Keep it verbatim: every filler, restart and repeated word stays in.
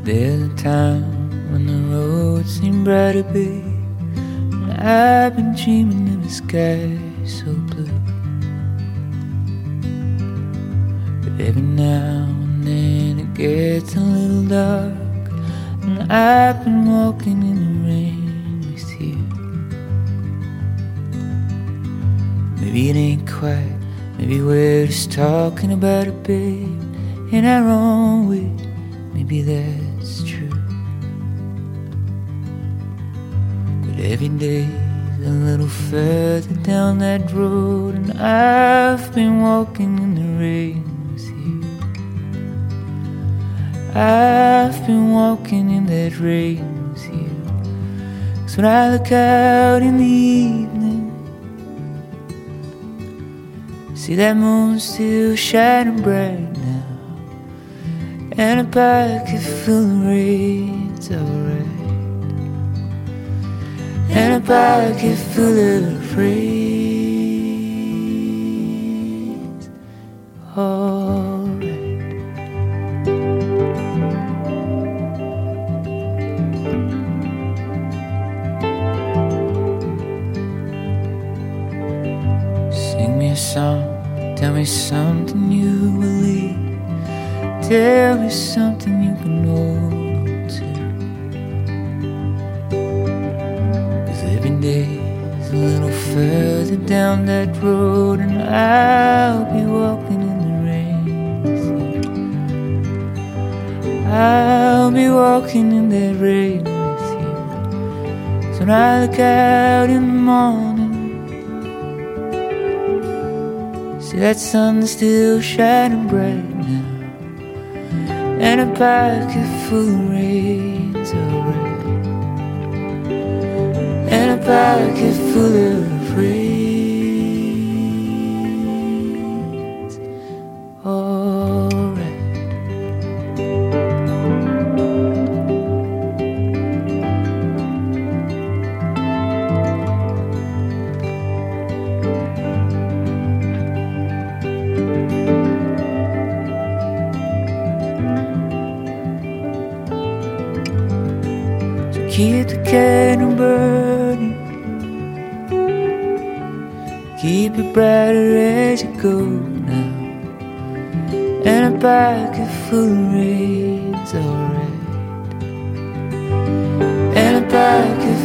There's a time when the road seemed brighter, babe, and I've been dreaming of a sky so blue. But every now and then it gets a little dark, and I've been walking in the rain with you. Maybe it ain't quite, maybe we're just talking about it, babe, in our own way. Maybe that's true. But every day's a little further down that road, and I've been walking in the rain with you. I've been walking in that rain with you. 'Cause when I look out in the evening, see that moon still shining bright now, and a pocket full of rain's alright, and a pocket full of rain's alright. Sing me a song, tell me something you believe, tell me something you can hold to. 'Cause every day's a little further down that road, and I'll be walking in the rain with you. I'll be walking in that rain with you. So when I look out in the morning, see that sun's still shining bright now, and a pocket full of rain's alright, and a pocket full of rain's alright. Keep the candle burning, keep it brighter as you go now, and a pocket full of rain's alright, and a pocket